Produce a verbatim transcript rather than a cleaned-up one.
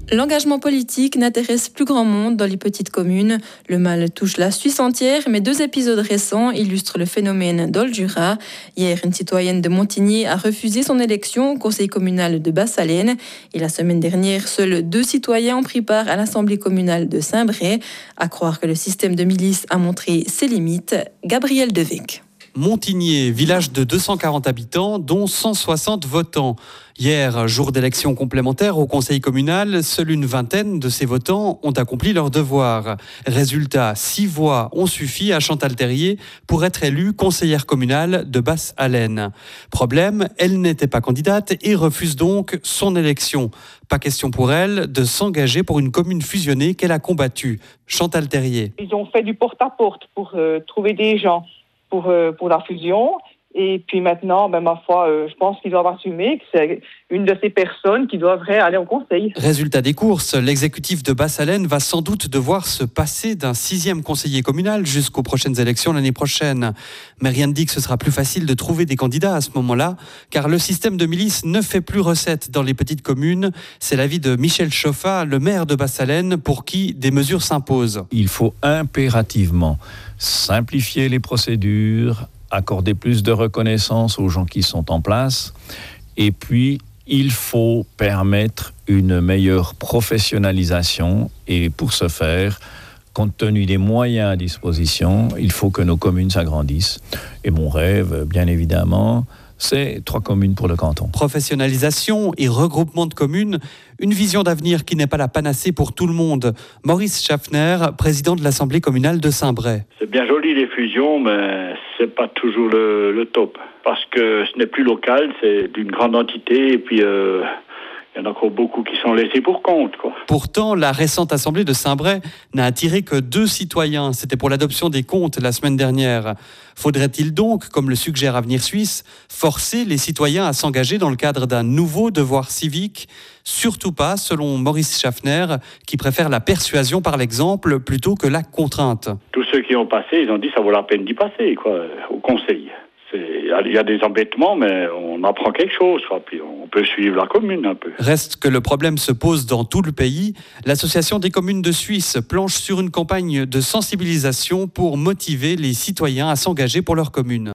L'engagement politique n'intéresse plus grand monde dans les petites communes. Le mal touche la Suisse entière, mais deux épisodes récents illustrent le phénomène dans le Jura. Hier, une citoyenne de Montigny a refusé son élection au conseil communal de Bas-Salène. Et la semaine dernière, seuls deux citoyens ont pris part à l'assemblée communale de Saint-Bray. À croire que le système de milice a montré ses limites. Gabriel Devec. Montigny, village de deux cent quarante habitants, dont cent soixante votants. Hier, jour d'élection complémentaire au conseil communal, seule une vingtaine de ces votants ont accompli leur devoir. Résultat, six voix ont suffi à Chantal Terrier pour être élue conseillère communale de Basse-Alène. Problème, elle n'était pas candidate et refuse donc son élection. Pas question pour elle de s'engager pour une commune fusionnée qu'elle a combattue. Chantal Terrier. Ils ont fait du porte-à-porte pour euh, trouver des gens pour, euh, pour la fusion. Et puis maintenant, ben, ma foi, euh, je pense qu'ils doivent assumer que c'est une de ces personnes qui devrait aller au conseil. Résultat des courses, l'exécutif de Basse-Alène va sans doute devoir se passer d'un sixième conseiller communal jusqu'aux prochaines élections l'année prochaine. Mais rien ne dit que ce sera plus facile de trouver des candidats à ce moment-là, car le système de milice ne fait plus recette dans les petites communes. C'est l'avis de Michel Chauffat, le maire de Basse-Alène, pour qui des mesures s'imposent. Il faut impérativement simplifier les procédures, accorder plus de reconnaissance aux gens qui sont en place. Et puis, il faut permettre une meilleure professionnalisation. Et pour ce faire, compte tenu des moyens à disposition, il faut que nos communes s'agrandissent. Et mon rêve, bien évidemment, c'est trois communes pour le canton. Professionnalisation et regroupement de communes, une vision d'avenir qui n'est pas la panacée pour tout le monde. Maurice Schaffner, président de l'Assemblée communale de Saint-Bray. C'est bien joli les fusions, mais c'est pas toujours le, le top. Parce que ce n'est plus local, c'est d'une grande entité et puis... Euh Il y en a encore beaucoup qui sont laissés pour compte, quoi. Pourtant, la récente assemblée de Saint-Bray n'a attiré que deux citoyens. C'était pour l'adoption des comptes la semaine dernière. Faudrait-il donc, comme le suggère Avenir Suisse, forcer les citoyens à s'engager dans le cadre d'un nouveau devoir civique ? Surtout pas, selon Maurice Schaffner, qui préfère la persuasion par l'exemple plutôt que la contrainte. Tous ceux qui ont passé, ils ont dit que ça vaut la peine d'y passer, quoi, au conseil. Il y a des embêtements, mais on apprend quelque chose, quoi, puis on peut suivre la commune un peu. Reste que le problème se pose dans tout le pays. L'Association des communes de Suisse planche sur une campagne de sensibilisation pour motiver les citoyens à s'engager pour leur commune.